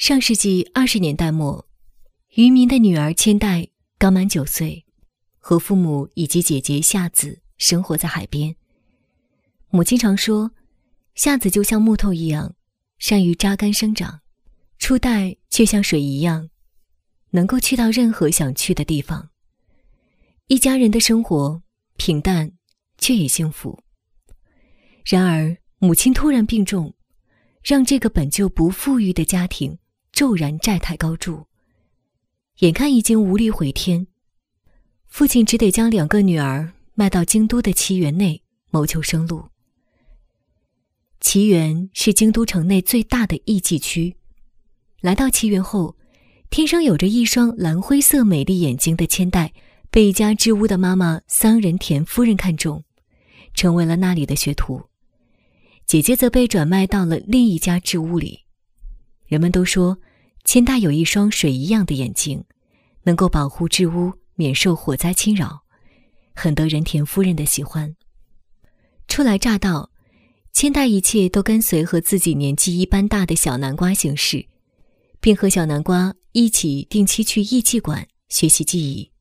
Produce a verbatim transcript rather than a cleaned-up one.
上世纪二十年代末，渔民的女儿千代刚满九岁，和父母以及姐姐夏子生活在海边。母亲常说，夏子就像木头一样，善于扎根生长，初代却像水一样，能够去到任何想去的地方。一家人的生活平淡却也幸福。然而母亲突然病重，让这个本就不富裕的家庭骤然债台高筑，眼看已经无力回天，父亲只得将两个女儿卖到京都的岐原内谋求生路。岐原是京都城内最大的艺伎区，来到岐原后，天生有着一双蓝灰色美丽眼睛的千代被一家织屋的妈妈桑人田夫人看中，成为了那里的学徒。姐姐则被转卖到了另一家织屋里。人们都说千代有一双水一样的眼睛，能够保护织屋免受火灾侵扰，很得人田夫人的喜欢。初来乍到，千代一切都跟随和自己年纪一般大的小南瓜行事，并和小南瓜一起定期去艺伎馆学习技艺。